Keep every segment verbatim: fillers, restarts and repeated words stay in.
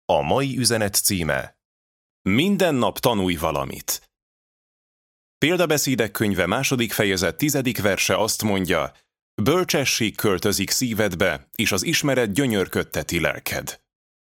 A mai üzenet címe: Minden nap tanulj valamit. Példabeszédek könyve második fejezet tizedik verse azt mondja: bölcsesség költözik szívedbe, és az ismeret gyönyörködteti lelked.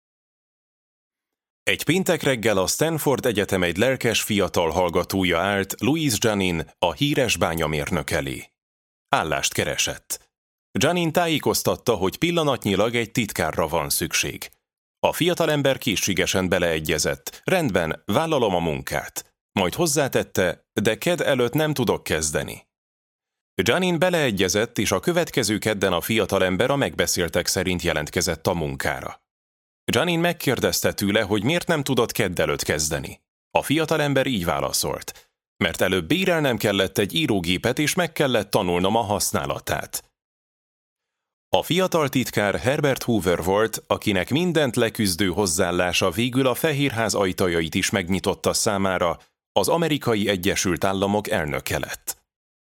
Egy péntek reggel a Stanford Egyetem egy lelkes fiatal hallgatója állt Louis Janin, a híres bányamérnök elé. Állást keresett. Janin tájékoztatta, hogy pillanatnyilag egy titkárra van szükség. A fiatalember készségesen beleegyezett: rendben, vállalom a munkát. Majd hozzátette: de kedd előtt nem tudok kezdeni. Janin beleegyezett, és a következő kedden a fiatalember a megbeszéltek szerint jelentkezett a munkára. Janin megkérdezte tőle, hogy miért nem tudott kedd előtt kezdeni. A fiatalember így válaszolt: mert előbb bérelnem kellett egy írógépet, és meg kellett tanulnom a használatát. A fiatal titkár Herbert Hoover volt, akinek mindent leküzdő hozzáállása végül a Fehérház ajtajait is megnyitotta számára, az Amerikai Egyesült Államok elnöke lett.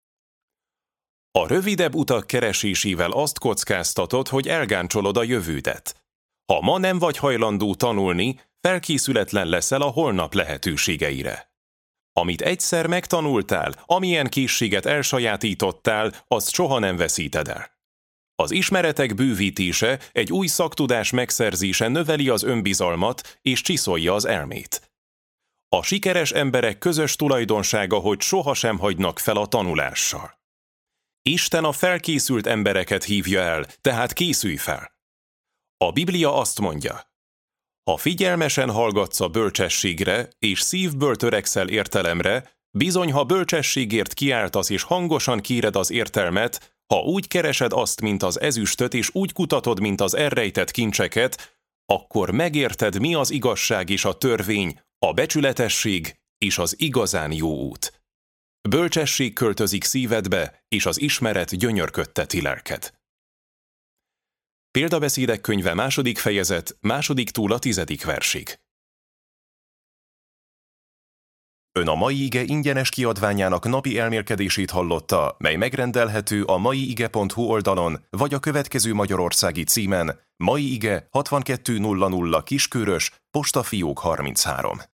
A rövidebb utak keresésével azt kockáztatod, hogy elgáncsolod a jövődet. Ha ma nem vagy hajlandó tanulni, felkészületlen leszel a holnap lehetőségeire. Amit egyszer megtanultál, amilyen készséget elsajátítottál, azt soha nem veszíted el. Az ismeretek bővítése, egy új szaktudás megszerzése növeli az önbizalmat és csiszolja az elmét. A sikeres emberek közös tulajdonsága, hogy sohasem hagynak fel a tanulással. Isten a felkészült embereket hívja el, tehát készülj fel. A Biblia azt mondja: ha figyelmesen hallgatsz a bölcsességre, és szívből törekszel értelemre, bizony, ha bölcsességért kiáltasz és hangosan kéred az értelmet, ha úgy keresed azt, mint az ezüstöt, és úgy kutatod, mint az elrejtett kincseket, akkor megérted, mi az igazság és a törvény, a becsületesség és az igazán jó út. Bölcsesség költözik szívedbe, és az ismeret gyönyörködteti lelked. Példabeszédek könyve második fejezet, második tól a tizedik versig. Ön a Mai Ige ingyenes kiadványának napi elmélkedését hallotta, mely megrendelhető a maiige pont hu oldalon, vagy a következő magyarországi címen: Mai Ige hatvankettő nulla nulla Kiskörös, Postafiók harminchárom.